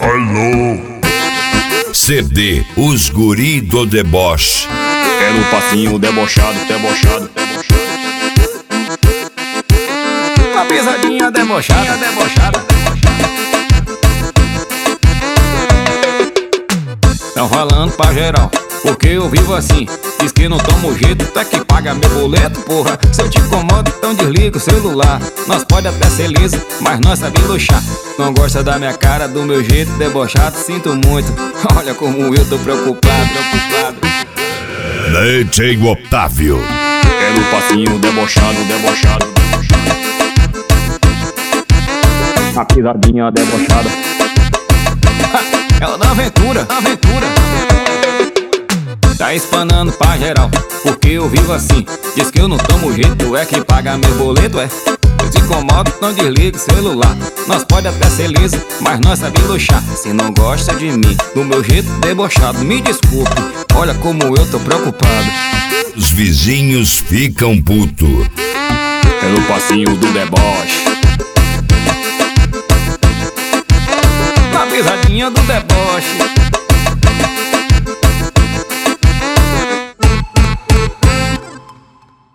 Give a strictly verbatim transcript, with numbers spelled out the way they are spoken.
Alô. C D Os Guri do Deboche. É no passinho debochado, debochado, debochado. Uma pisadinha debochada, debochada. Tão falando pra geral, porque eu vivo assim. Diz que não tomo jeito, até que paga meu boleto, porra. Se eu te incomodo, então desliga o celular. Nós pode até ser liso, mas nós sabemos luxar. Não gosta da minha cara, do meu jeito debochado, sinto muito. Olha como eu tô preocupado, preocupado. D J Otávio. É no passinho debochado, debochado, debochado. Uma pisadinha debochada. Ela da aventura, aventura. Tá espanando pra geral, porque eu vivo assim. Diz que eu não tomo jeito, é que paga meu boleto, é. Eu te incomodo, não desliga o celular. Nós pode até ser liso, mas nós sabemos luxar. Se não gosta de mim, do meu jeito debochado, me desculpe, olha como eu tô preocupado. Os vizinhos ficam puto. É no passinho do deboche. Na pisadinha do deboche.